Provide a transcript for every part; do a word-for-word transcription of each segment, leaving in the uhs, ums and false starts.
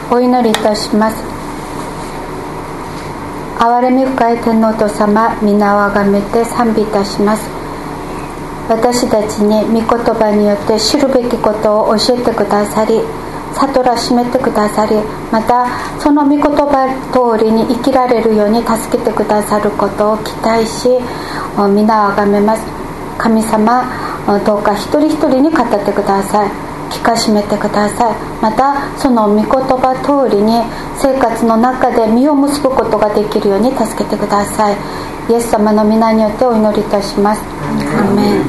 お祈りいたします。憐れみ深い天皇と様、皆をあがめて賛美いたします。私たちに御言葉によって知るべきことを教えてくださり、悟らしめてくださり、またその御言葉通りに生きられるように助けてくださることを期待し、皆をあがめます。神様、どうか一人一人に語ってください。聞かしめてください。またその御言葉通りに生活の中で実を結ぶことができるように助けてください。イエス様の皆によってお祈りいたします。アーメン。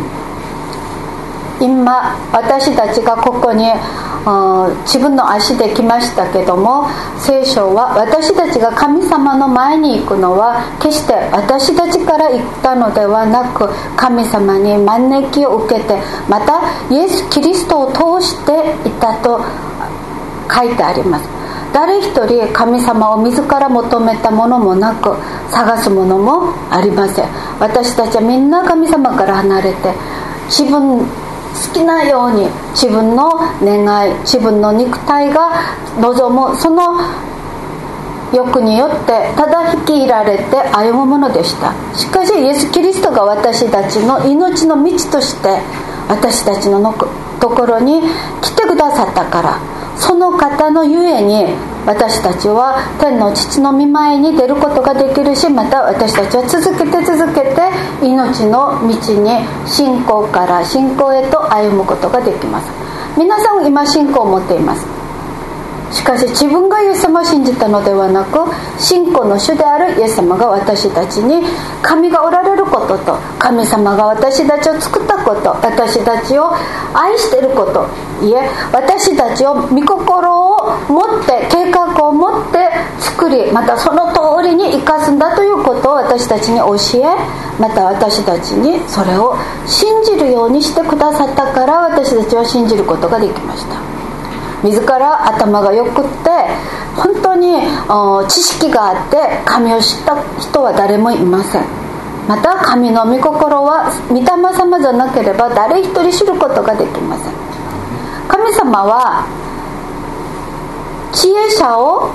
今私たちがここに自分の足で来ましたけども、聖書は私たちが神様の前に行くのは決して私たちから行ったのではなく、神様に招きを受けて、またイエス・キリストを通していたと書いてあります。誰一人神様を自ら求めたものもなく、探すものもありません。私たちはみんな神様から離れて、自分好きなように自分の願い、自分の肉体が望むその欲によってただ引き入られて歩むものでした。しかしイエス・キリストが私たちの命の道として私たちのところに来てくださったから、その方のゆえに私たちは天の父の御前に出ることができるし、また私たちは続けて続けて命の道に信仰から信仰へと歩むことができます。皆さん今信仰を持っています。しかし自分がイエス様を信じたのではなく、信仰の主であるイエス様が私たちに神がおられることと、神様が私たちを作ったこと、私たちを愛していること、いえ私たちを御心を持って計画を持って作り、またその通りに生かすんだということを私たちに教え、また私たちにそれを信じるようにしてくださったから、私たちは信じることができました。自ら頭がよくって本当に知識があって神を知った人は誰もいません。また神の御心は御霊様じゃなければ誰一人知ることができません。神様は知恵者を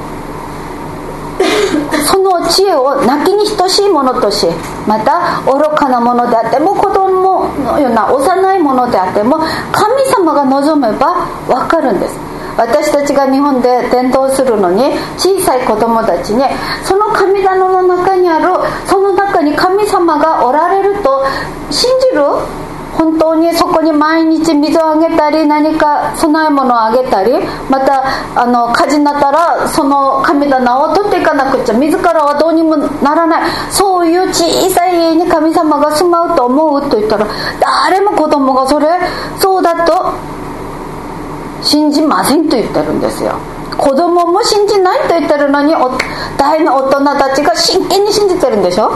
その知恵を亡きに等しいものとし、また愚かなものであっても子供のような幼いものであっても神様が望めば分かるんです。私たちが日本で伝道するのに、小さい子供たちにその神棚の中にある、その中に神様がおられると信じる？本当にそこに毎日水をあげたり、何か供え物をあげたり、またあの火事になったらその神棚を取っていかなくちゃ、自らはどうにもならない、そういう小さい家に神様が住まうと思うと言ったら、誰も子供がそれそうだと信じませんと言ってるんですよ。子供も信じないと言ってるのに、大の大人たちが真剣に信じてるんでしょ。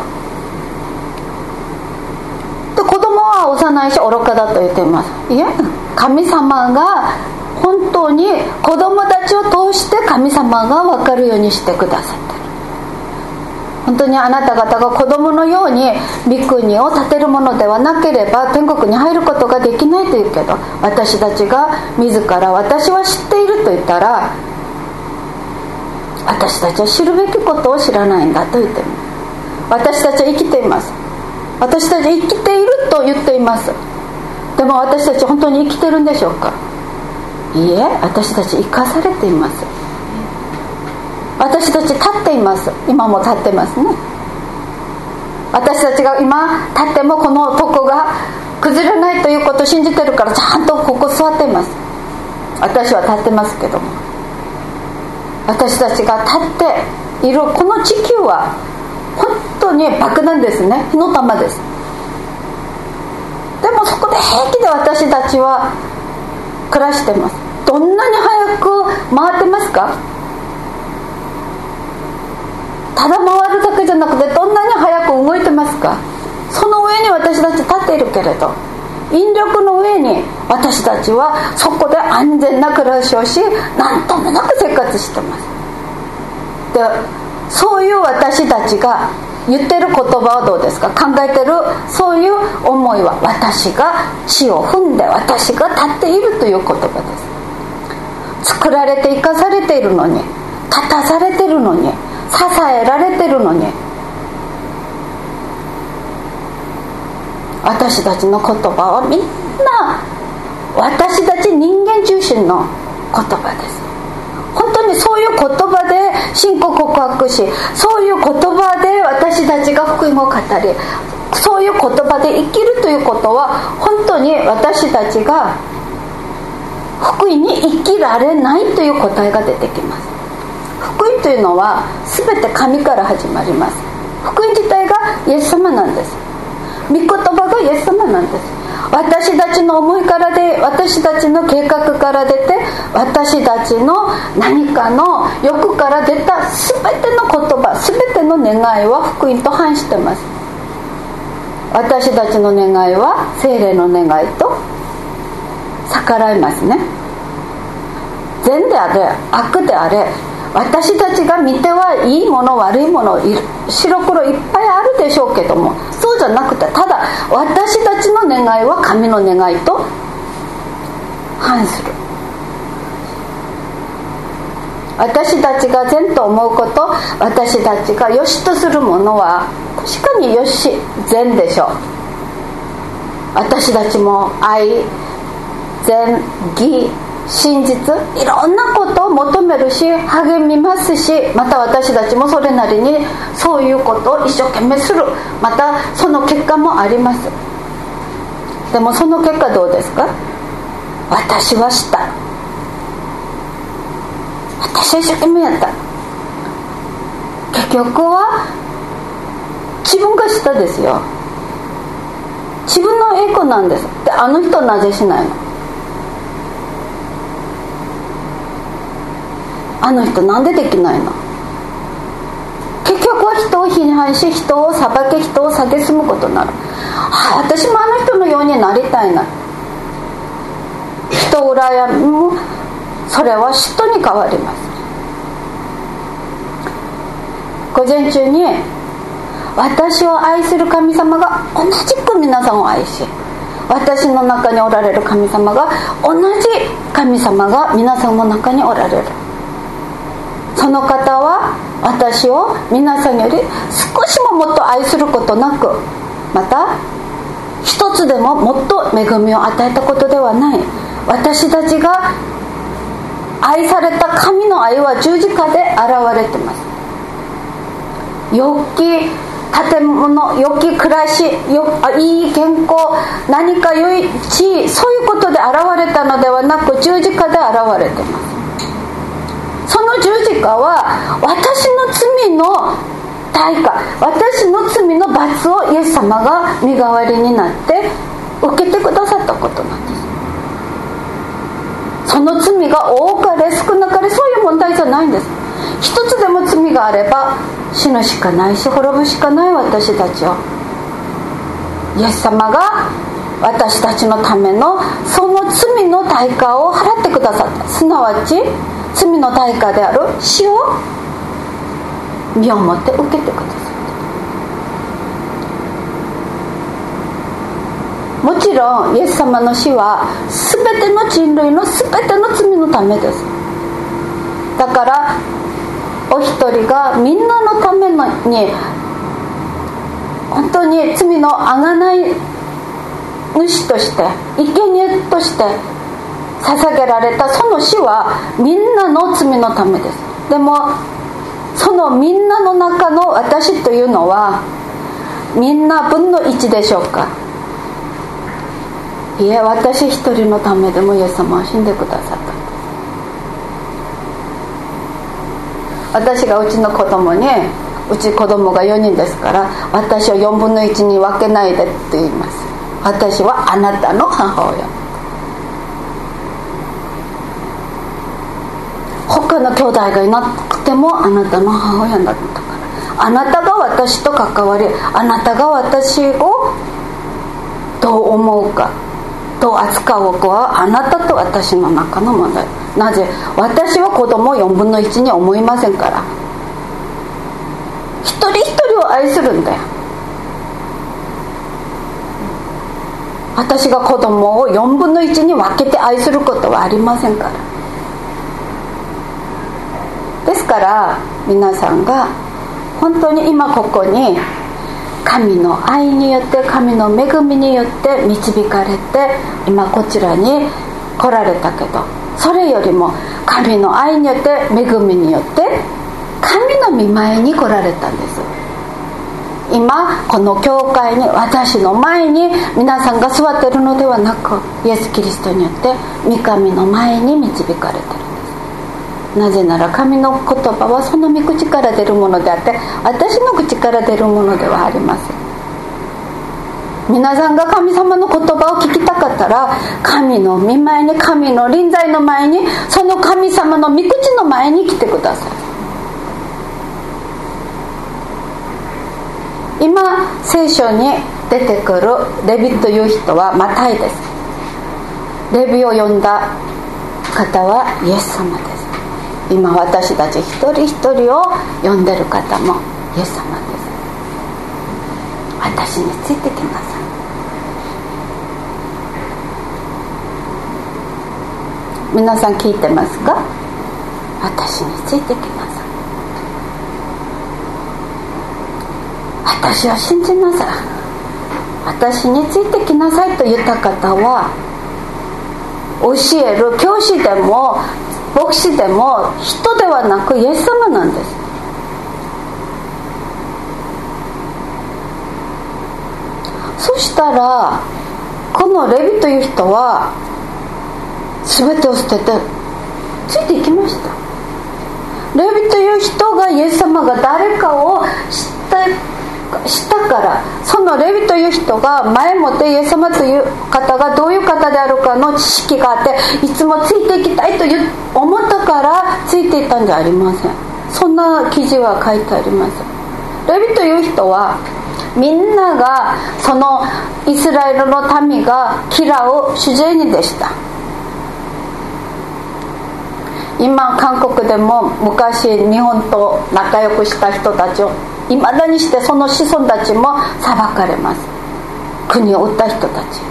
で子供は幼いし愚かだと言っています。いえ、神様が本当に子供たちを通して神様が分かるようにしてくださってる。本当にあなた方が子供のように御国を建てるものではなければ天国に入ることができないと言うけど、私たちが自ら私は知っていると言ったら、私たちは知るべきことを知らないんだと言っています。私たちは生きています。私たちは生きていると言っています。でも私たち本当に生きてるんでしょうか。いいえ、私たち生かされています。私たち立っています。今も立ってますね。私たちが今立ってもこの床が崩れないということを信じてるから、ちゃんとここ座っています。私は立ってますけども、私たちが立っているこの地球は本当に爆弾ですね。火の玉です。でもそこで平気で私たちは暮らしています。どんなに早く回ってますか？ただ回るだけじゃなくて、どんなに早く動いてますか？その上に私たち立っているけれど、引力の上に私たちはそこで安全な暮らしをし、何ともなく生活してます。で、そういう私たちが言ってる言葉はどうですか？考えてるそういう思いは、私が地を踏んで私が立っているという言葉です。作られて生かされているのに、 立たされてるのに、支えられてるのに、私たちの言葉はみんな私たち人間中心の言葉です。本当にそういう言葉で信仰告白し、そういう言葉で私たちが福音を語り、そういう言葉で生きるということは、本当に私たちが福音に生きられないという答えが出てきます。福音というのは全て神から始まります。福音自体がイエス様なんです。御言葉がイエス様なんです。私たちの思いからで、私たちの計画から出て、私たちの何かの欲から出た全ての言葉、全ての願いは福音と反してます。私たちの願いは聖霊の願いと逆らいますね。善であれ悪であれ、私たちが見てはいいもの悪いもの、白黒いっぱいあるでしょうけども、そうじゃなくて、ただ私たちの願いは神の願いと反する。私たちが善と思うこと、私たちが良しとするものは確かに良し、善でしょう。私たちも愛、善、義、真実、いろんなことを求めるし励みますし、また私たちもそれなりにそういうことを一生懸命する、またその結果もあります。でもその結果どうですか？私はした、私は一生懸命やった、結局は自分がしたですよ。自分の栄光なんです。で、あの人はなぜしないの？あの人なんでできないの？結局は人を批判し、人を裁け、人を蔑むことになる。はあ、私もあの人のようになりたいな。人を羨む、それは嫉妬に変わります。午前中に私を愛する神様が同じく皆さんを愛し、私の中におられる神様が同じ神様が皆さんの中におられる。その方は私を皆さんより少しももっと愛することなく、また一つでももっと恵みを与えたことではない。私たちが愛された神の愛は十字架で現れてます。良き建物、良き暮らし、よいい健康、何か良い地位、そういうことで現れたのではなく、十字架で現れてます。その十字架は私の罪の対価、私の罪の罰をイエス様が身代わりになって受けてくださったことなんです。その罪が多かれ少なかれ、そういう問題じゃないんです。一つでも罪があれば死ぬしかないし、滅ぶしかない私たちをイエス様が私たちのためのその罪の対価を払ってくださった。すなわち罪の対価である死を身をもって受けてくださった。もちろんイエス様の死は全ての人類の全ての罪のためです。だからお一人がみんなのために本当に罪のあがない主として、生贄として捧げられたその死はみんなの罪のためです。でもそのみんなの中の私というのはみんな分の一でしょうか？いえ、私一人のためでもイエス様は死んでくださった。私がうちの子供に、うち子供がよにんですから、私をよんぶんのいちに分けないでって言います。私はあなたの母親、他の兄弟がいなくてもあなたの母親だったから、あなたが私と関わり、あなたが私をどう思うか、どう扱うかはあなたと私の中の問題。なぜ？私は子供をよんぶんのいちに思いませんから。一人一人を愛するんだよ。私が子供をよんぶんのいちに分けて愛することはありませんから。 ですから皆さんが本当に今ここに神の愛によって神の恵みによって導かれて今こちらに来られたけど、それよりも神の愛によって恵みによって神の御前に来られたんです。今この教会に私の前に皆さんが座っているのではなく、イエス・キリストによって御神の前に導かれているんです。なぜなら神の言葉はその御口から出るものであって、私の口から出るものではありません。皆さんが神様の言葉を聞きたかったら、神の御前に、神の臨在の前に、その神様の御口の前に来てください。今聖書に出てくるレビという人はマタイです。レビを読んだ方はイエス様です。今私たち一人一人を読んでる方もイエス様です。私についてきなさい。皆さん聞いてますか？私についてきなさい。私を信じなさい。私についてきなさいと言った方は、教える教師でも牧師でも人ではなくイエス様なんです。そしたらこのレビという人は全てを捨ててついていきました。レビという人がイエス様が誰かを知ってしたから、そのレビという人が前もってイエス様という方がどういう方であるかの知識があって、いつもついていきたいと思ったからついていったんじゃありません。そんな記事は書いてありません。レビという人はみんながそのイスラエルの民が嫌う主税人でした。今韓国でも昔日本と仲良くした人たちをいまだにしてその子孫たちも裁かれます。国を売った人たち。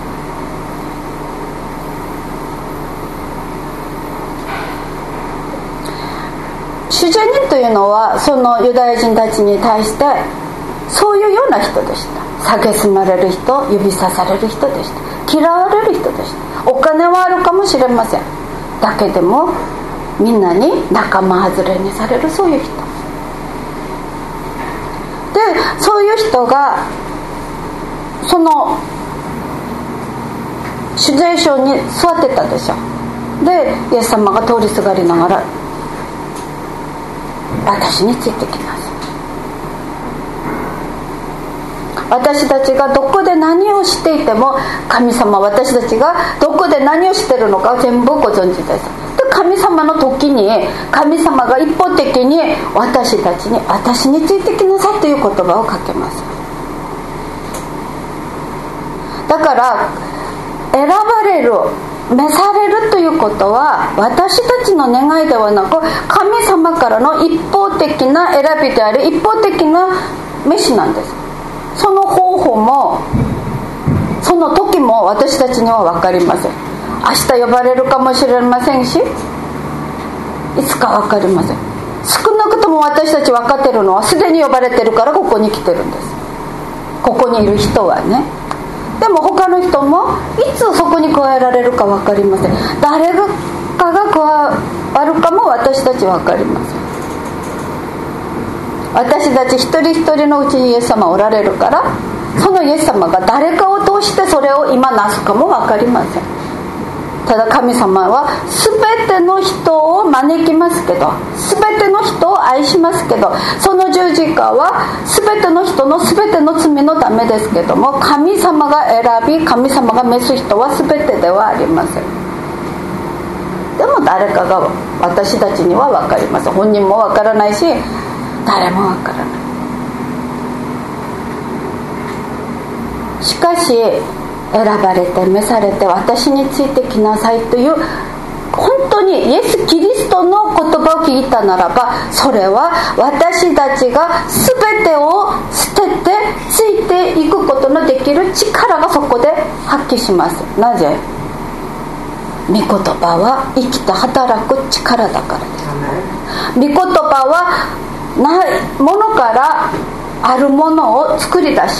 主税人というのはそのユダヤ人たちに対してそういうような人でした。蔑まれる人、指さされる人でした。嫌われる人でした。お金はあるかもしれません。だけでもみんなに仲間外れにされる、そういう人で、そういう人がその主税所に座ってたでしょ。でイエス様が通りすがりながら、私についてきなさい。私たちがどこで何をしていても、神様私たちがどこで何をしているのか全部ご存知です。で神様の時に神様が一方的に私たちに私についてきなさいという言葉をかけます。だから選ばれる、召されるということは私たちの願いではなく、神様からの一方的な選びであり、一方的な召しなんです。その方法もその時も私たちには分かりません。明日呼ばれるかもしれませんし、いつか分かりません。少なくとも私たち分かってるのはすでに呼ばれてるからここに来てるんです。ここにいる人はね。でも他の人もいつそこに加えられるか分かりません。誰かが加わるかも私たち分かりません。私たち一人一人のうちにイエス様おられるから、そのイエス様が誰かを通してそれを今なすかも分かりません。ただ神様は全ての人を招きますけど、全ての人を愛しますけど、その十字架は全ての人の全ての罪のためですけども、神様が選び神様が召す人は全てではありません。でも誰かが私たちには分かります。本人も分からないし誰も分からない。しかし選ばれて召されて私についてきなさいという本当にイエス・キリストの言葉を聞いたならば、それは私たちが全てを捨ててついていくことのできる力がそこで発揮します。なぜ？ 御言葉は生きて働く力だからです。御言葉はないものからあるものを作り出し、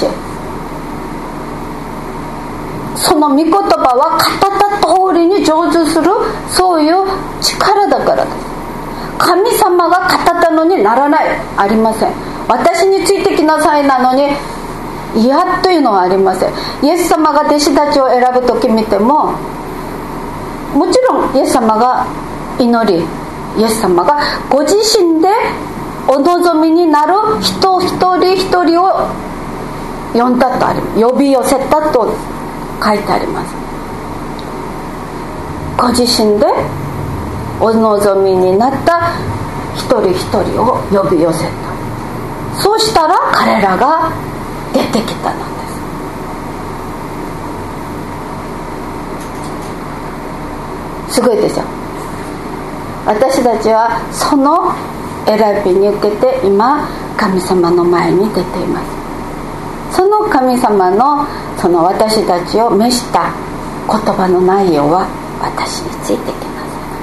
その御言葉は語った通りに成就する、そういう力だからです。神様が語ったのにならない、ありません。私についてきなさいなのに嫌というのはありません。イエス様が弟子たちを選ぶ時見ても、もちろんイエス様が祈り、イエス様がご自身でお望みになる人一人一人を呼んだとあります。呼び寄せたと書いてあります。ご自身でお望みになった一人一人を呼び寄せた。そうしたら彼らが出てきたのです。すごいでしょ。私たちはその選びに受けて今神様の前に出ています。その神様のその私たちを召した言葉の内容は、私についてきな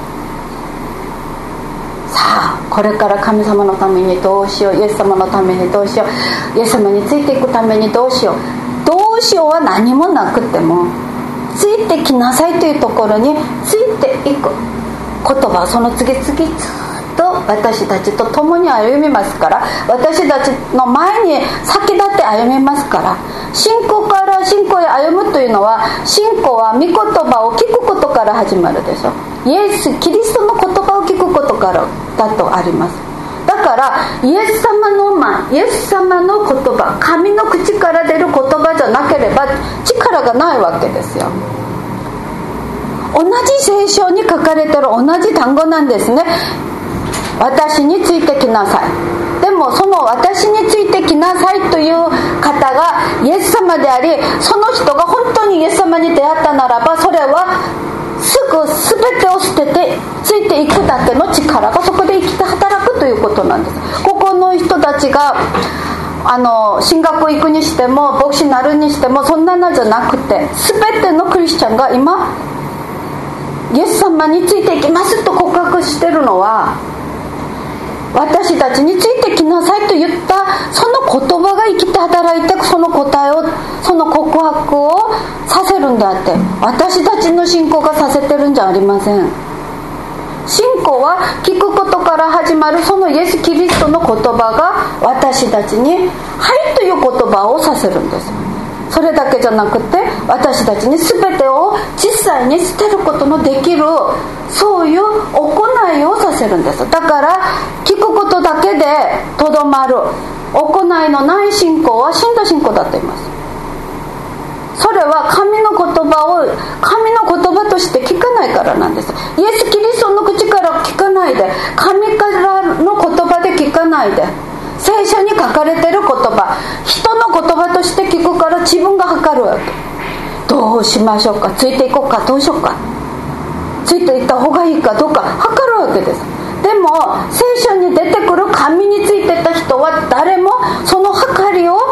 さい。さあこれから神様のためにどうしよう、イエス様のためにどうしよう、イエス様についていくためにどうしよう、どうしようは何もなくても、ついてきなさいというところについていく言葉をその次々ずっと私たちと共に歩みますから、私たちの前に先立って歩みますから、信仰から信仰へ歩むというのは、信仰は御言葉を聞くことから始まるでしょ。イエス・キリストの言葉を聞くことからだとあります。だからイエス様の前、イエス様の言葉、神の口から出る言葉じゃなければ力がないわけですよ。同じ聖書に書かれている同じ単語なんですね。私についてきなさい。でもその私についてきなさいという方がイエス様であり、その人が本当にイエス様に出会ったならば、それはすぐ全てを捨ててついていくだけの力がそこで生きて働くということなんです。ここの人たちがあの進学行くにしても牧師になるにしてもそんなのじゃなくて、全てのクリスチャンが今イエス様についていきますと告白しているのは、私たちについてきなさいと言ったその言葉が生きて働いて、その答えを、その告白をさせるんであって、私たちの信仰がさせてるんじゃありません。信仰は聞くことから始まる、そのイエス・キリストの言葉が私たちにはいという言葉をさせるんです。それだけじゃなくて、私たちに全てを実際に捨てることのできる、そういう行いをさせるんです。だから聞くことだけでとどまる行いのない信仰は死んだ信仰だと言います。それは神の言葉を神の言葉として聞かないからなんです。イエス・キリストの口から聞かないで、神からの言葉で聞かないで、聖書に書かれている言葉、人の言葉として聞くから自分が測るわけ。どうしましょうか、ついていこうか、どうしようか、ついていった方がいいかどうか測るわけです。でも聖書に出てくる神についてた人は誰もその測りを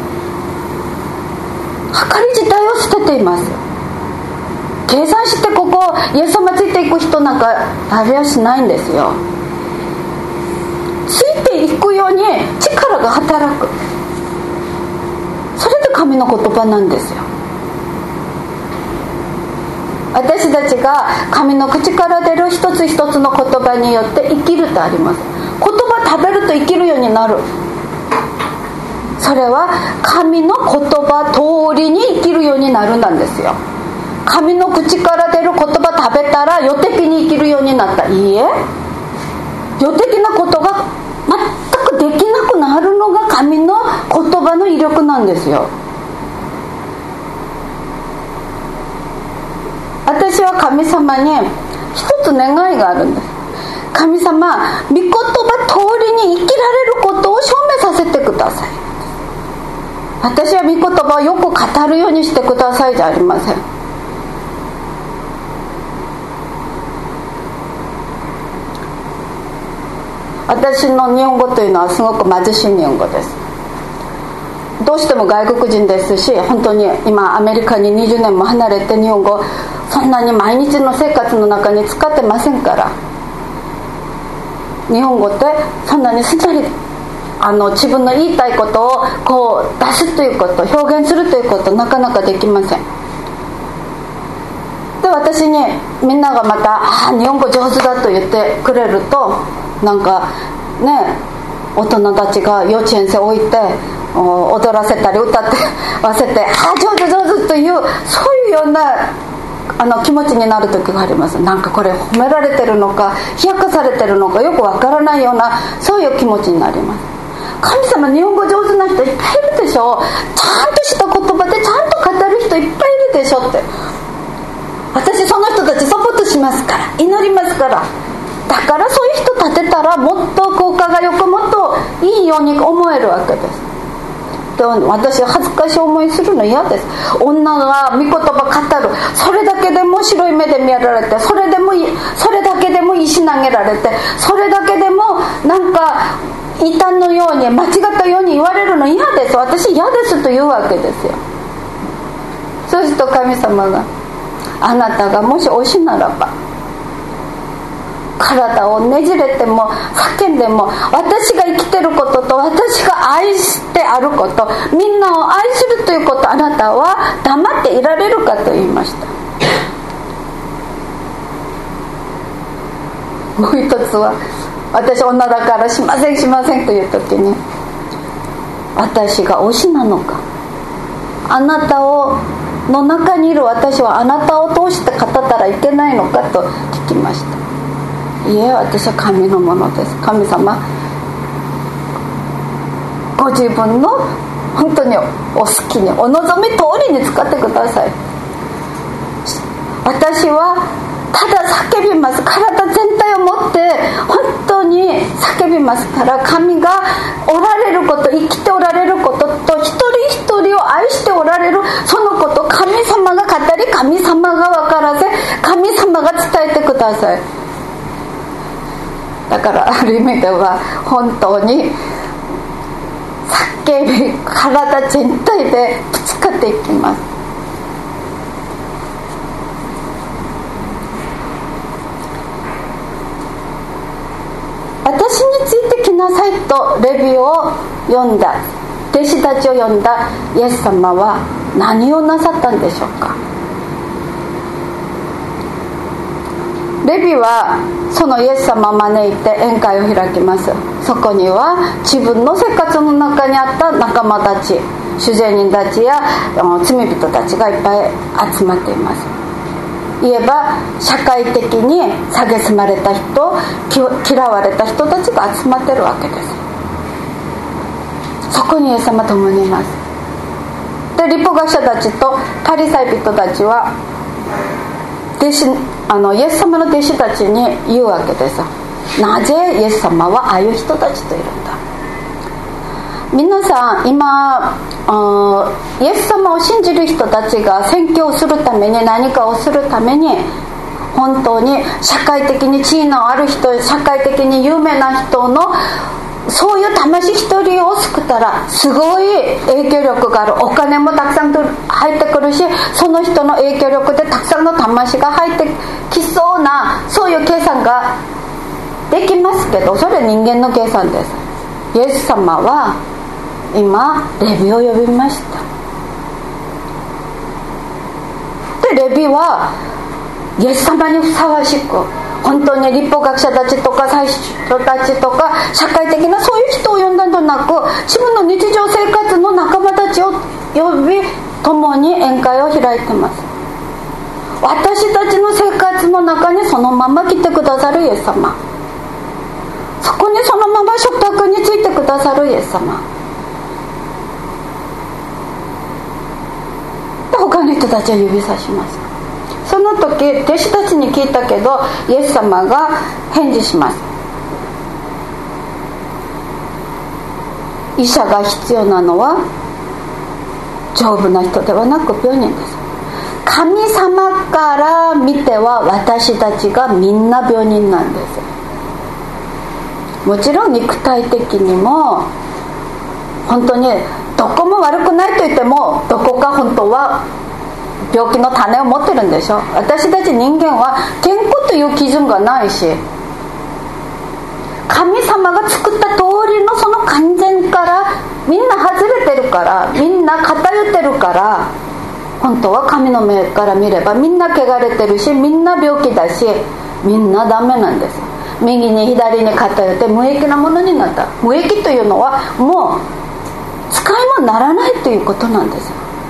測り自体を捨てています。計算してここイエス様ついていく人なんかありゃしないんですよ。ついていくように力が働く、それで神の言葉なんですよ。私たちが神の口から出る一つ一つの言葉によって生きるとあります。言葉食べると生きるようになる。それは神の言葉通りに生きるようになるなんですよ。神の口から出る言葉食べたら予的に生きるようになった？いいえ、予的なことが全くできなくなるのが神の言葉の威力なんですよ。私は神様に一つ願いがあるんです。神様、御言葉通りに生きられることを証明させてください。私は御言葉をよく語るようにしてくださいじゃありません。私の日本語というのはすごく貧しい日本語です。どうしても外国人ですし、本当に今アメリカににじゅうねんも離れて日本語そそんなに毎日の生活の中に使ってませんから。日本語ってそんなにすんなりあの自分の言いたいことをこう出すということ、表現するということなかなかできません。で私にみんながまたあ日本語上手だと言ってくれると、なんかね大人たちが幼稚園生置いて踊らせたり歌ってわせてあ上手上手というそういうようなあの気持ちになる時があります。なんかこれ褒められてるのか冷やかされてるのかよくわからないようなそういう気持ちになります。神様日本語上手な人いっぱいいるでしょ。ちゃんとした言葉でちゃんと語る人いっぱいいるでしょって。私その人たちサポートしますから、祈りますから。だからそういう人立てたらもっと効果がよくもっといいように思えるわけです。で私は恥ずかしい思いするの嫌です。女が御言葉語る、それだけでも白い目で見られて、それでもそれだけでも石投げられて、それだけでもなんか異端のように間違ったように言われるの嫌です。私嫌ですというわけですよ。そうすると神様があなたがもし推しならば体をねじれても叫んでも私が生きてることと私が愛してあること、みんなを愛するということ、あなたは黙っていられるかと言いました。もう一つは私女だからしませんしませんという時に、私が推しなのか、あなたをの中にいる私はあなたを通して語ったらいけないのかと聞きました。いえ私は神のものです。神様ご自分の本当にお好きにお望み通りに使ってください。私はただ叫びます。体全体を持って本当に叫びますから、神がおられること、生きておられることと一人一人を愛しておられるそのこと、神様が語り神様が分からせ神様が伝えてください。だからある意味では本当に叫び体全体でぶつかっていきます。私についてきなさいとレビを呼んだ、弟子たちを呼んだイエス様は何をなさったんでしょうか。レビはそのイエス様を招いて宴会を開きます。そこには自分の生活の中にあった仲間たち、主税人たちや罪人たちがいっぱい集まっています。言えば社会的に蔑まれた人、嫌われた人たちが集まってるわけです。そこにイエス様と共にいます。で律法学者たちとパリサイ人たちは弟子あのイエス様の弟子たちに言うわけです。なぜイエス様はああいう人たちといるんだ。皆さん今イエス様を信じる人たちが宣教をするために何かをするために本当に社会的に地位のある人、社会的に有名な人のそういう魂一人を救ったらすごい影響力がある、お金もたくさん入ってくるし、その人の影響力でたくさんの魂が入ってきそうな、そういう計算ができますけど、それは人間の計算です。イエス様は今レビを呼びました。でレビはイエス様にふさわしく本当に律法学者たちとか祭司たちとか社会的なそういう人を呼んだんじゃなく、自分の日常生活の仲間たちを呼び共に宴会を開いてます。私たちの生活の中にそのまま来てくださるイエス様、そこにそのまま食卓についてくださるイエス様で、他の人たちは指さします。その時弟子たちに聞いたけどイエス様が返事します。医者が必要なのは丈夫な人ではなく病人です。神様から見ては私たちがみんな病人なんです。もちろん肉体的にも本当にどこも悪くないと言ってもどこか本当は病気の種を持ってるんでしょ。私たち人間は健康という基準がないし、神様が作った通りのその完全からみんな外れてるから、みんな偏ってるから、本当は神の目から見ればみんな汚れてるし、みんな病気だし、みんなダメなんです。右に左に偏って無益なものになった。無益というのはもう使いもならないということなんです。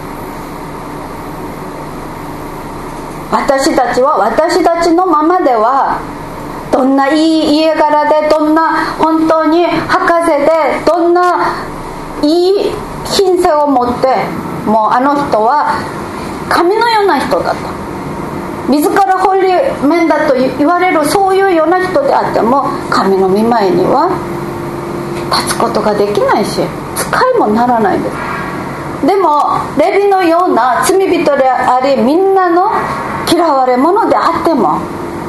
私たちは私たちのままでは、どんないい家柄で、どんな本当に博士で、どんないい品性を持って、もうあの人は神のような人だと、自らホリメンだと言われる、そういうような人であっても神の御前には立つことができないし、使いもならないんです。でもレビのような罪人であり、みんなの嫌われ者であっても、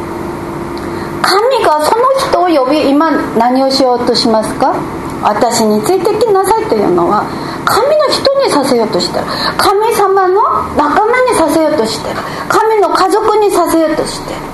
神がその人を呼び、今何をしようとしますか。私についてきなさいというのは神の人にさせようとしてる、神様の仲間にさせようとしてる、神の家族にさせようとしてる。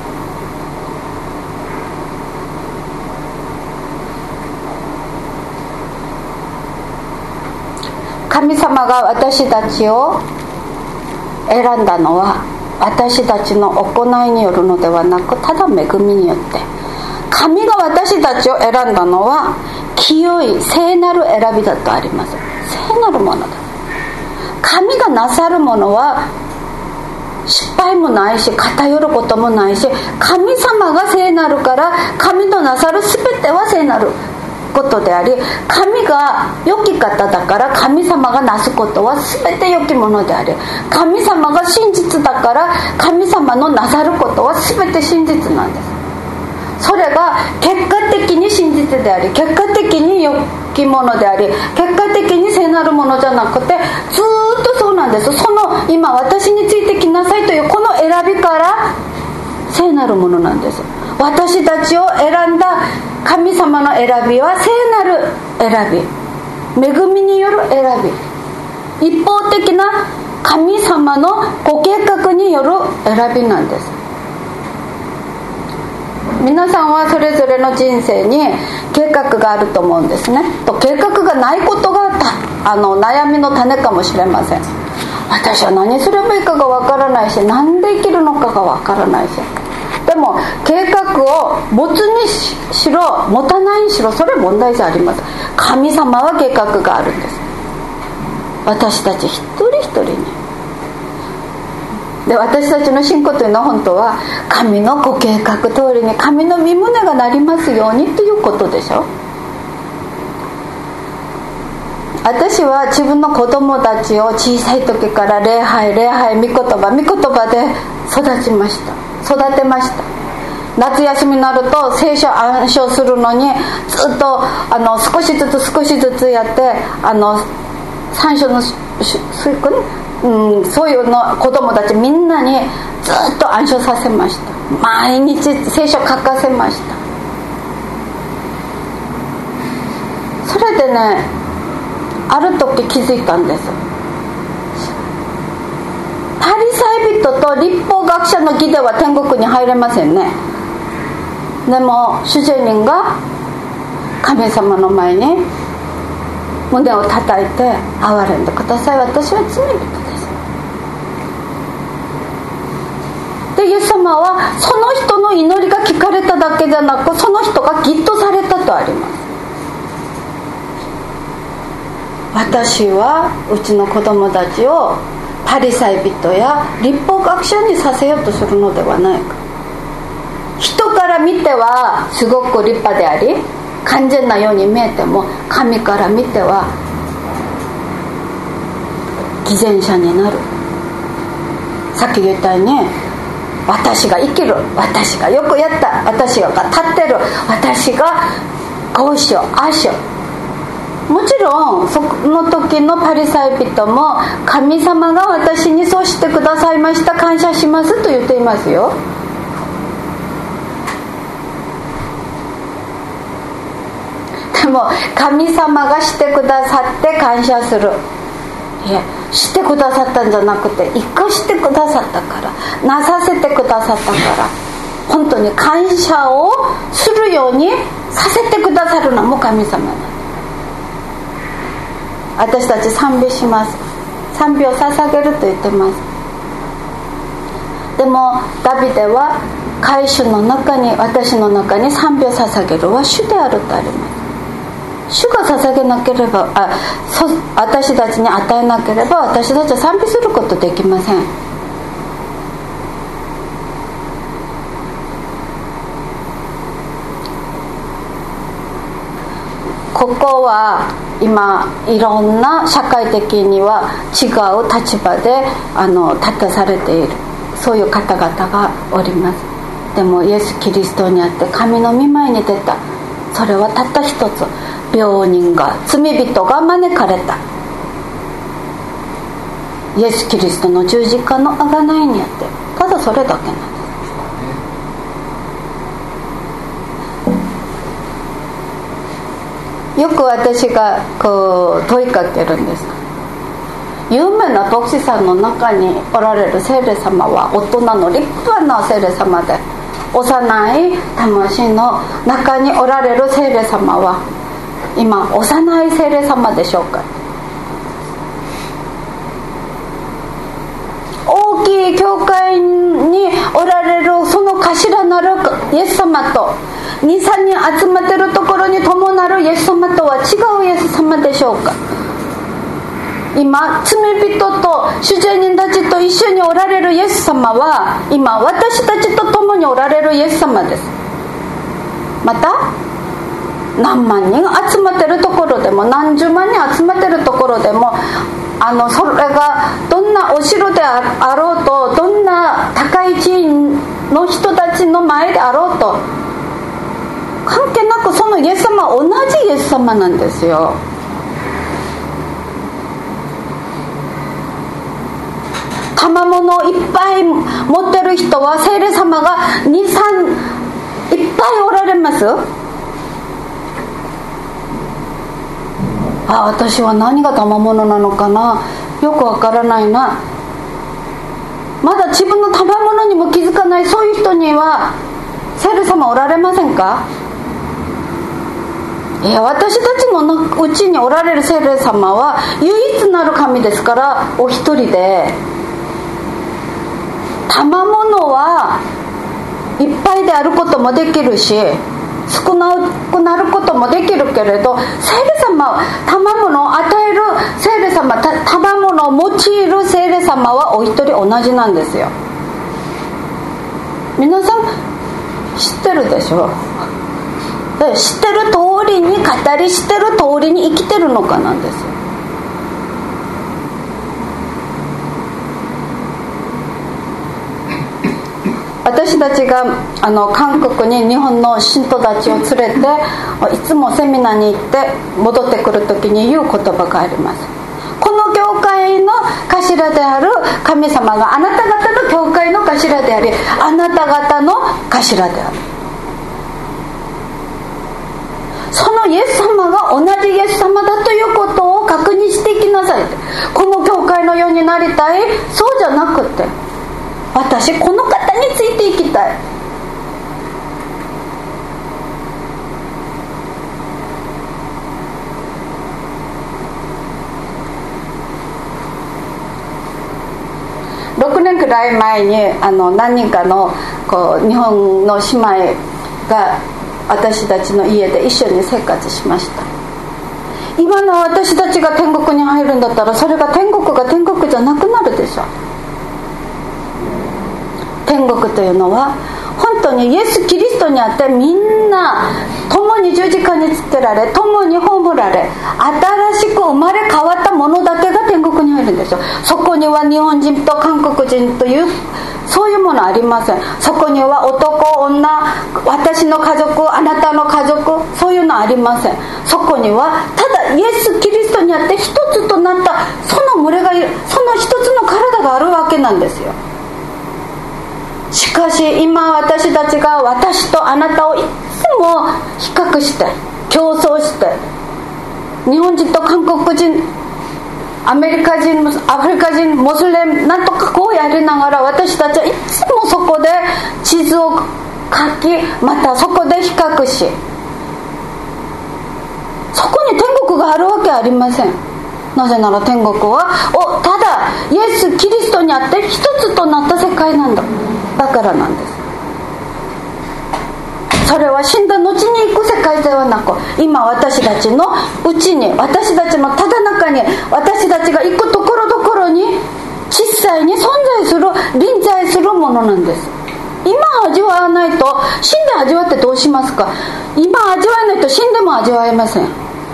神様が私たちを選んだのは私たちの行いによるのではなく、ただ恵みによって。神が私たちを選んだのは清い聖なる選びだとあります。聖なるものだ。神がなさるものは失敗もないし、偏ることもないし、神様が聖なるから、神のなさる全ては聖なることであり、神が良き方だから、神様がなすことは全て良きものであり、神様が真実だから、神様のなさることは全て真実なんです。それが結果的に真実であり、結果的に良きものであり、結果的に聖なるものじゃなくて、ずっとそうなんです。その今私についてきなさいというこの選びから聖なるものなんです。私たちを選んだ神様の選びは聖なる選び、恵みによる選び、一方的な神様のご計画による選びなんです。皆さんはそれぞれの人生に計画があると思うんですね。と計画がないことがあの悩みの種かもしれません。私は何すればいいかがわからないし、何で生きるのかがわからないし、でも計画を持つにしろ持たないにしろ、それ問題じゃありません。神様は計画があるんです。私たち一人一人に。で、私たちの信仰というのは本当は神のご計画通りに神の御胸がなりますようにということでしょ。私は自分の子供たちを小さい時から礼拝礼拝、御言葉御言葉で育ちました、育てました。夏休みになると聖書暗唱するのにずっとあの少しずつ少しずつやって、あの三章のそういう、うん、そういうの子供たちみんなにずっと暗唱させました。毎日聖書書かせました。それでね、ある時気づいたんです。パリサイ人と律法学者の義では天国に入れませんね。でも主税人が神様の前に胸を叩いて、憐れんでください、私は罪人です。で、イエス様はその人の祈りが聞かれただけじゃなく、その人が義とされたとあります。私はうちの子供たちをパリサイ人や律法学者にさせようとするのではないか。人から見てはすごく立派であり完全なように見えても、神から見ては偽善者になる。さっき言ったように、私が生きる、私がよくやった、私が立ってる、私がこうしようああしよう。もちろんその時のパリサイ人も、神様が私にそうしてくださいました、感謝しますと言っていますよ。でも神様がしてくださって感謝する、いえ、 してくださったんじゃなくて、生かしてくださったから、なさせてくださったから、本当に感謝をするようにさせてくださるのも神様なんです。私たち賛美します。賛美を捧げると言ってます。でもダビデは、会衆の中に、私の中に賛美を捧げるは主であるとあります。主が捧げなければ、あ、そ私たちに与えなければ、私たちは賛美することできません。ここは今いろんな社会的には違う立場であの立たされている、そういう方々がおります。でもイエス・キリストにあって神の御前に出た、それはたった一つ、病人が、罪人が招かれたイエス・キリストの十字架の贖いにあって、ただそれだけなんです。よく私がこう問いかけるんです。有名な牧師さんの中におられる聖霊様は大人の立派な聖霊様で、幼い魂の中におられる聖霊様は今幼い聖霊様でしょうか。大きい教会におられるその頭なるイエス様と、に、さんにん集まっているところに伴るイエス様とは違うイエス様でしょうか。今罪人と主税人たちと一緒におられるイエス様は、今私たちと共におられるイエス様です。また何万人集まっているところでも、何十万人集まっているところでも、あのそれがどんなお城であろうと、どんな高い地位の人たちの前であろうと関係なく、そのイエス様は同じイエス様なんですよ。賜物をいっぱい持ってる人は聖霊様がに、さんいっぱいおられます。あ、私は何が賜物なのかな、よくわからないな。まだ自分の賜物にも気づかない、そういう人には聖霊様おられませんか。いや、私たちのうちにおられる聖霊様は唯一なる神ですから、お一人で。賜物はいっぱいであることもできるし、少なくなることもできるけれど、聖霊様、賜物を与える聖霊様、賜物を用いる聖霊様はお一人同じなんですよ。皆さん知ってるでしょ。知ってる通りに語り、知ってる通りに生きてるのかなんですよ。私たちがあの韓国に日本の信徒たちを連れていつもセミナーに行って戻ってくる時に言う言葉があります。この教会の頭である神様があなた方の教会の頭であり、あなた方の頭である。そのイエス様が同じイエス様だということを確認していきなさい。この教会のようになりたい、そうじゃなくて、私この方についていきたい。ろくねんくらい前にあの何人かのこう日本の姉妹が私たちの家で一緒に生活しました。今の私たちが天国に入るんだったら、それが天国が天国じゃなくなるでしょ。天国というのは本当にイエス・キリストにあってみんな共に十字架につけられ、共に葬られ、新しく生まれ変わったものだけが天国に入るんですよ。そこには日本人と韓国人というそういうものありません。そこには男、女、私の家族、あなたの家族、そういうのありません。そこにはただイエス・キリストにあって一つとなったその群れがいる、その一つの体があるわけなんですよ。しかし今私たちが私とあなたをいつも比較して競争して、日本人と韓国人アメリカ人、アフリカ人、モスレムなんとかこうやりながら、私たちはいつもそこで地図を書き、またそこで比較し、そこに天国があるわけありません。なぜなら天国はおただイエス・キリストにあって一つとなった世界なんだ。だからなんです。それは死んだ後に行く世界ではなく、今私たちのうちに、私たちのただ中に、私たちが行くところどころに実際に存在する、臨在するものなんです。今味わわないと、死んで味わってどうしますか。今味わえないと死んでも味わえません。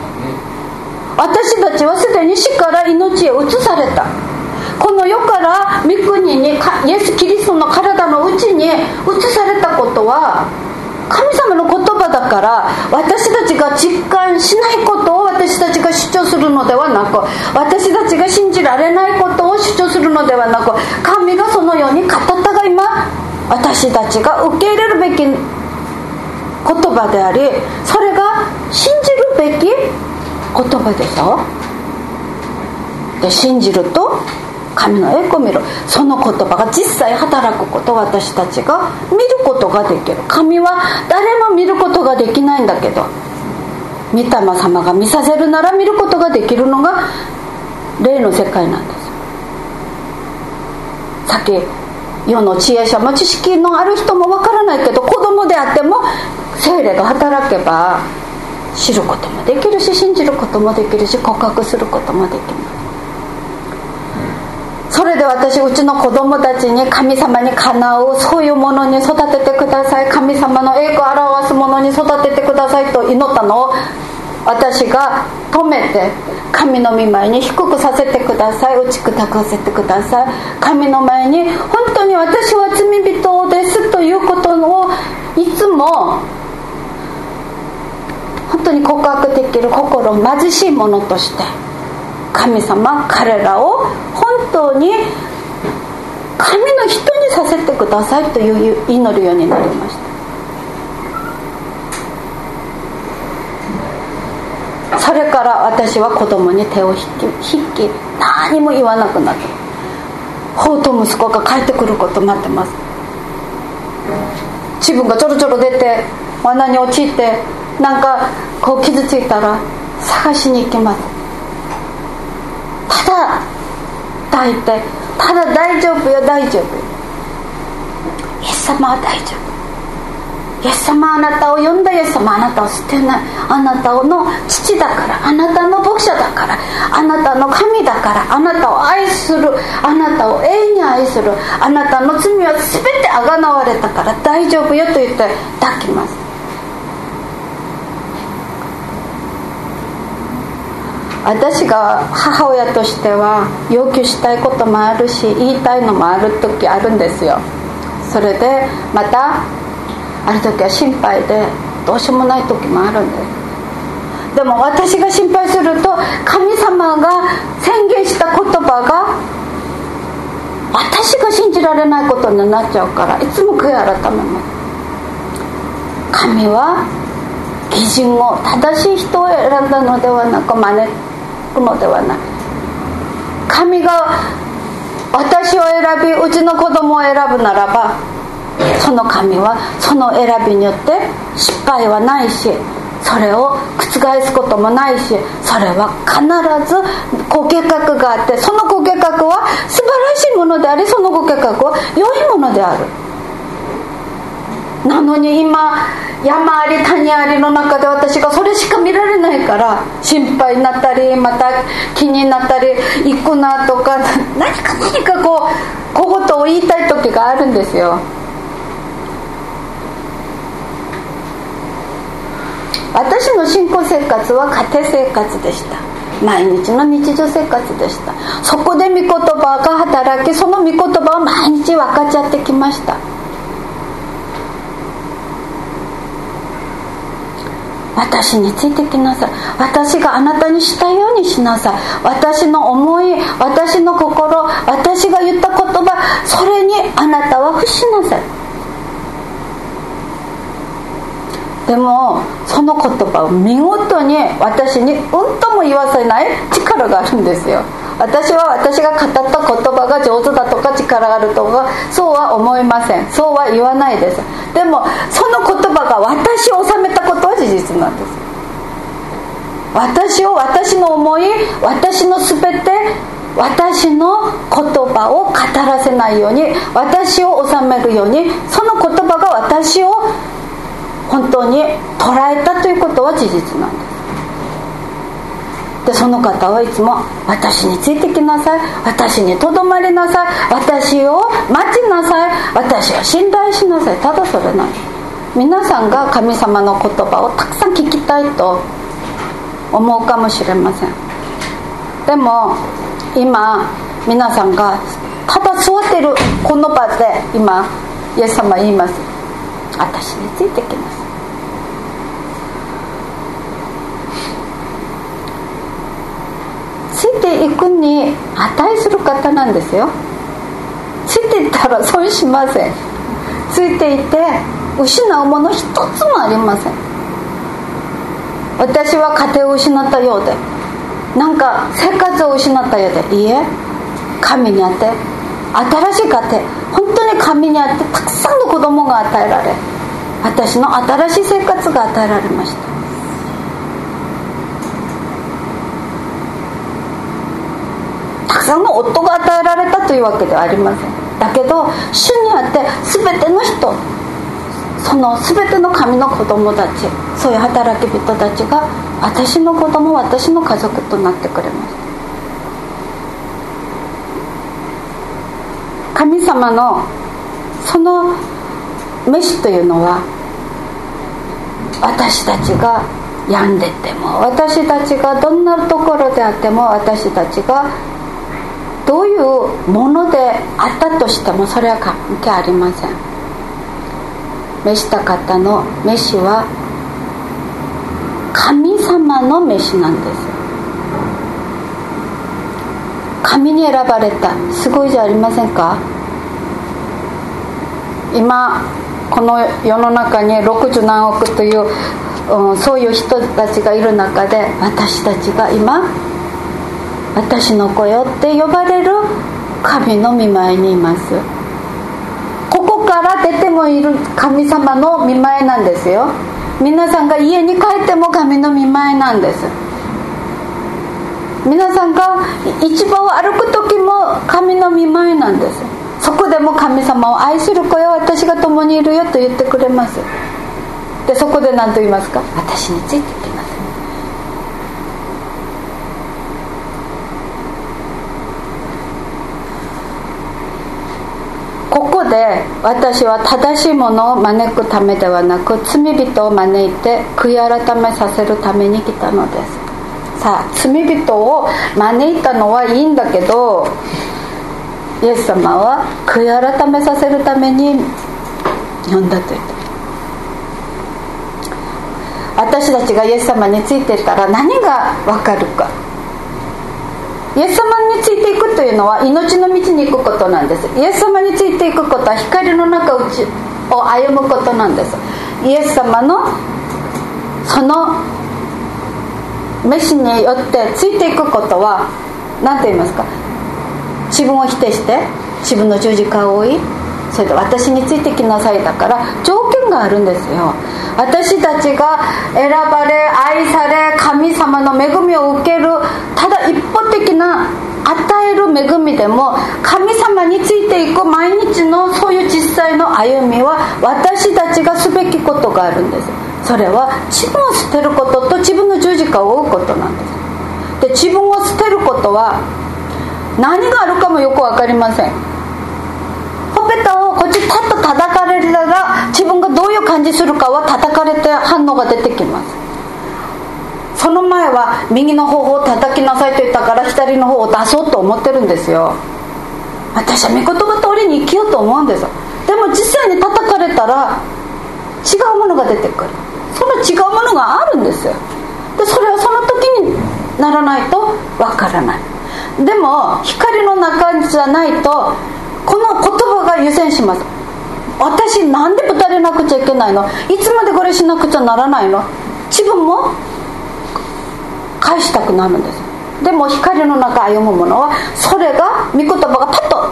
私たちはすでに死から命へ移された。この世から御国に、イエス・キリストの体のうちに移されたことは神様の言葉だから、私たちが実感しないことを私たちが主張するのではなく、私たちが信じられないことを主張するのではなく、神がそのように語ったが今私たちが受け入れるべき言葉であり、それが信じるべき言葉でしょ。で信じると神の栄光を見る、その言葉が実際働くことを私たちが見ることができる。神は誰も見ることができないんだけど、御霊様が見させるなら見ることができるのが霊の世界なんです。さっき世の知恵者も知識のある人もわからないけど、子供であっても聖霊が働けば知ることもできるし、信じることもできるし、告白することもできます。それで私、うちの子供たちに神様にかなうそういうものに育ててください、神様の栄光を表すものに育ててくださいと祈ったのを私が止めて、神の御前に低くさせてください、打ち砕かせてください、神の前に本当に私は罪人ですということをいつも本当に告白できる心貧しいものとして、神様彼らを本当に神の人にさせてくださいという祈るようになりました。それから私は子供に手を引き、引き何も言わなくなった。法と息子が帰ってくることを待ってます。自分がちょろちょろ出て罠に陥ってなんかこう傷ついたら探しに行きます。ただ抱いて、ただ大丈夫よ大丈夫よ、イエス様は大丈夫、イエス様はあなたを呼んだ、イエス様はあなたを捨てない、あなたの父だから、あなたの牧者だから、あなたの神だから、あなたを愛する、あなたを永遠に愛する、あなたの罪は全てあがなわれたから大丈夫よと言って抱きます。私が母親としては要求したいこともあるし、言いたいのもある時あるんですよ。それでまたある時は心配でどうしようもない時もあるんです。でも私が心配すると、神様が宣言した言葉が私が信じられないことになっちゃうから、いつも悔い改めます。神は義人を、正しい人を選んだのではなく招くのではない。神が私を選び、うちの子供を選ぶならば、その神はその選びによって失敗はないし、それを覆すこともないし、それは必ずご計画があって、そのご計画は素晴らしいものであり、そのご計画は良いものである。なのに今山あり谷ありの中で私がそれしか見られないから心配になったり、また気になったり、行くなとか何か何かこう小言を言いたい時があるんですよ。私の信仰生活は家庭生活でした。毎日の日常生活でした。そこで御言葉が働き、その御言葉を毎日分かち合ってきました。私についてきなさい、私があなたにしたようにしなさい、私の思い、私の心、私が言った言葉、それにあなたは伏しなさい。でもその言葉を見事に私にうんとも言わせない力があるんですよ。 私は私が語った言葉が上手だとか力があるとかそうは思いません。そうは言わないです。でもその言葉が私を治めたことは事実なんです。私を、私の思い、私のすべて、私の言葉を語らせないように、私を治めるように、その言葉が私を本当に捉えたということは事実なんです。でその方はいつも私についてきなさい、私にとどまりなさい、私を待ちなさい、私を信頼しなさい。ただそれなんです。皆さんが神様の言葉をたくさん聞きたいと思うかもしれません。でも今皆さんがただ座っているこの場で今イエス様言います。私についてきなさい。ついていくに値する方なんですよ。ついていったら損しません。ついていて失うもの一つもありません。私は家庭を失ったようで、なんか生活を失ったようで、いいえ、神にあって新しい家庭、本当に神にあってたくさんの子供が与えられ、私の新しい生活が与えられました。たくさんの夫が与えられたというわけではありません。だけど主にあって全ての人、その全ての神の子供たち、そういう働き人たちが私の子供、私の家族となってくれました。神様のその召しというのは、私たちが病んでても、私たちがどんなところであっても、私たちがどういうものであったとしてもそれは関係ありません。召した方の召しは神様の召しなんです。神に選ばれた、すごいじゃありませんか。今この世の中にろくじゅうなんおくという、うん、そういう人たちがいる中で、私たちが今私の子よって呼ばれる神の御前にいます。ここから出てもいる神様の御前なんですよ。皆さんが家に帰っても神の御前なんです。皆さんが市場を歩く時も神の御前なんです。そこでも神様を愛する子よ、私が共にいるよと言ってくれます。でそこで何と言いますか。私についてきます。ここで私は正しいものを招くためではなく、罪人を招いて悔い改めさせるために来たのです。さあ、罪人を招いたのはいいんだけど、イエス様は悔い改めさせるために呼んだと言った。私たちがイエス様についていたら何がわかるか。イエス様についていくというのは命の道に行くことなんです。イエス様についていくことは光の中を歩むことなんです。イエス様のその召しによってついていくことは何と言いますか。自分を否定して自分の十字架を追い、それで私についてきなさいだから条件があるんですよ。私たちが選ばれ愛され神様の恵みを受ける、ただ一方的な与える恵みでも、神様についていく毎日のそういう実際の歩みは私たちがすべきことがあるんです。それは自分を捨てることと自分の十字架を追うことなんです。で自分を捨てることは何があるかもよく分かりません。ほっぺたをこっちパッと叩かれたら自分がどういう感じするかは叩かれて反応が出てきます。その前は右の方を叩きなさいと言ったから左の方を出そうと思ってるんですよ。私は御言葉通りに生きようと思うんです。でも実際に叩かれたら違うものが出てくる。その違うものがあるんですよ。でそれはその時にならないとわからない。でも光の中じゃないとこの言葉が優先します。私なんでぶたれなくちゃいけないの、いつまでこれしなくちゃならないの、自分も返したくなるんです。 でも光の中歩むものはそれが御言葉がパッと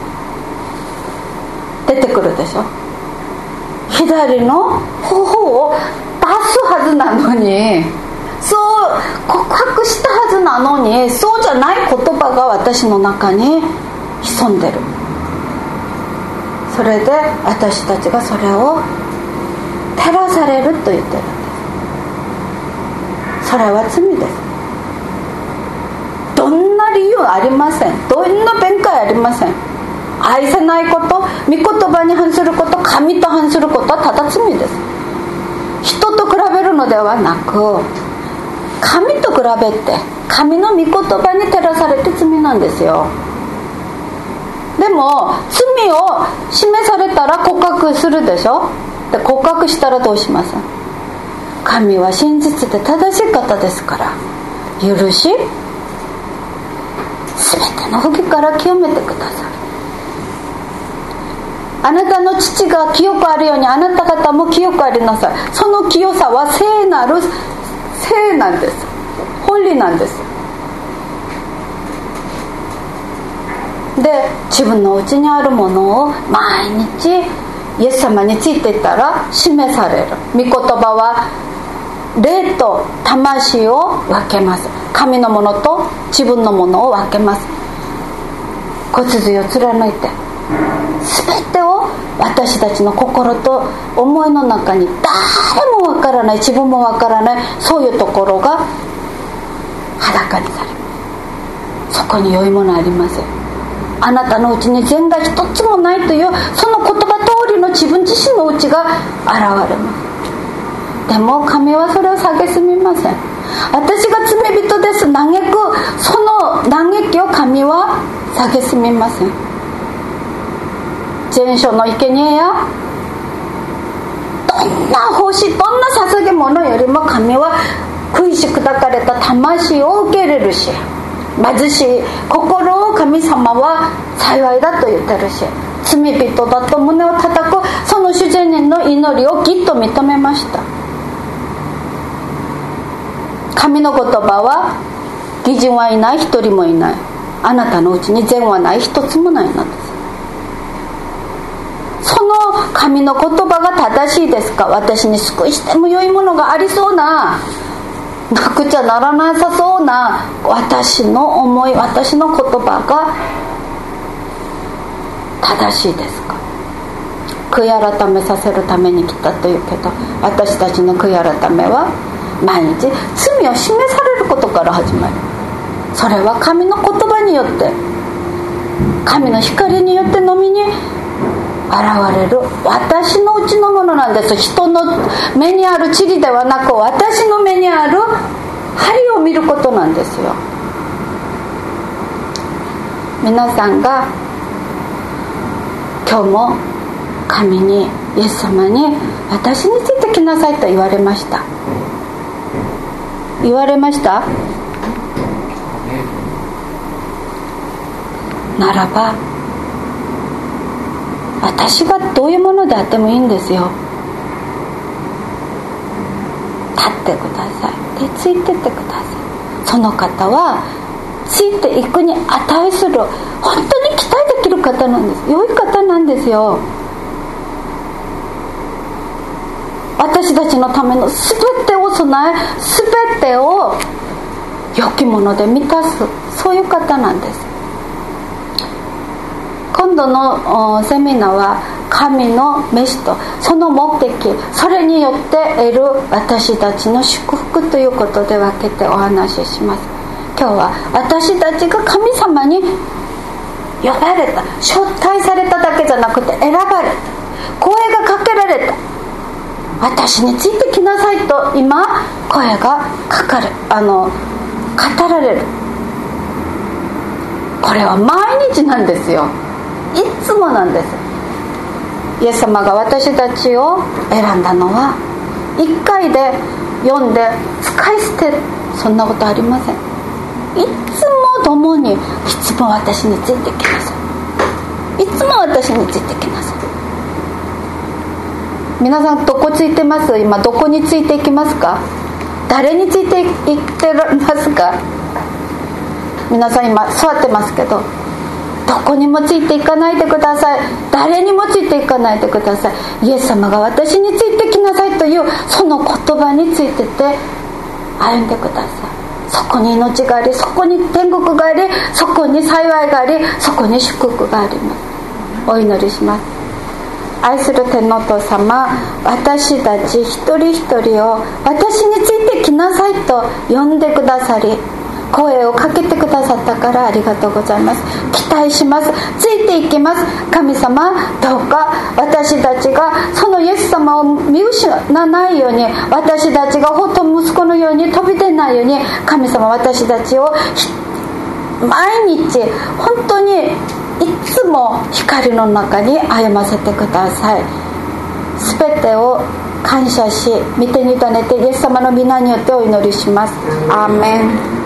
出てくるでしょ。左の頬を出すはずなのに、そう告白したはずなのに、そうじゃない言葉が私の中に潜んでる。それで私たちがそれを照らされると言ってるんです。それは罪です。どんな理由ありません。どんな弁解ありません。愛せないこと、御言葉に反すること、神と反することはただ罪です。人と比べるのではなく、神と比べて神の御言葉に照らされて罪なんですよ。でも罪を示されたら告白するでしょ。で告白したらどうします？神は真実で正しい方ですから、許し全ての不義から清めてください。あなたの父が清くあるようにあなた方も清くありなさい。その清さは聖なる聖なんです。ホリなんです。で自分のうちにあるものを毎日イエス様についていったら示される。御言葉は霊と魂を分けます。神のものと自分のものを分けます。骨髄を貫いて全てを私たちの心と思いの中に、誰もわからない、自分もわからない、そういうところが裸にされます。そこに良いものありません。あなたのうちに善が一つもないというその言葉通りの自分自身のうちが現れます。でも神はそれを蔑みません。私が罪人です、嘆くその嘆きを神は蔑みません。前書の生贄やどんな奉仕、どんな捧げ物よりも神は食いし砕かれた魂を受け入れるし、貧しい心を神様は幸いだと言ってるし、罪人だと胸を叩くその主人の祈りをぎっと認めました。神の言葉は義人はいない、一人もいない。あなたのうちに善はない、一つもないのです。その神の言葉が正しいですか？私に救いしても良いものがありそうな、なくちゃならなさそうな私の思い、私の言葉が正しいですか？悔い改めさせるために来たというけど、私たちの悔い改めは毎日罪を示されることから始まる。それは神の言葉によって、神の光によってのみに現れる私のうちのものなんです。人の目にある塵ではなく、私の目にある針を見ることなんですよ。皆さんが今日も神に、イエス様に私についてきなさいと言われました。言われましたならば、私がどういうものであってもいいんですよ。立ってください。で、ついてってください。その方はついていくに値する、本当に期待できる方なんです。良い方なんですよ。私たちのための全てを備え、全てを良きもので満たす、そういう方なんです。今度のセミナーは神の召しとその目的、それによって得る私たちの祝福ということで分けてお話しします。今日は私たちが神様に呼ばれた、招待されただけじゃなくて選ばれた、声がかけられた、私についてきなさいと今声がかかる、あの語られる。これは毎日なんですよ。いつもなんです。イエス様が私たちを選んだのはいっかいで読んで使い捨てる、そんなことありません。いつも共に、いつも私についてきなさい、いつも私についてきなさい。皆さんどこついてます？今どこについていきますか？誰についていってますか？ 皆さん今座ってますけど、どこにもついていかないでください。誰にもついていかないでください。イエス様が私についてきなさいというその言葉についてて歩んでください。そこに命があり、そこに天国があり、そこに幸いがあり、そこに祝福があります。お祈りします。愛する天皇父様、私たち一人一人を私についてきなさいと呼んでくださり、声をかけてくださったからありがとうございます。期待します。ついていきます。神様、どうか私たちがそのイエス様を見失わないように、私たちがほとんど息子のように飛び出ないように、神様、私たちを毎日本当にいつも光の中に歩ませてください。すべてを感謝し、御手に委ねてイエス様の皆によってお祈りします。アーメン。